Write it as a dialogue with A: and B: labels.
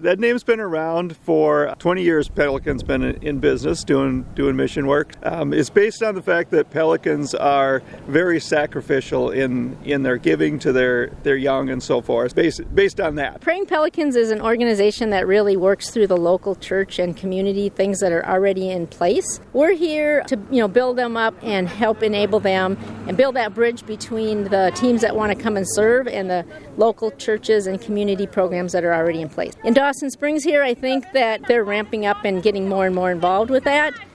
A: that name's been around for 20 years. Pelican's been in business doing mission work. It's based on the fact that pelicans are very sacrificial in their giving to their young and so forth. Based on that.
B: Praying Pelicans is an organization that really works through the local church and community, things that are already in place. We're here to build them up and help enable them and build that bridge between the teams that want to come and serve and the local churches and community programs that are already in place. In Dawson Springs here, I think that they're ramping up and getting more and more involved with that.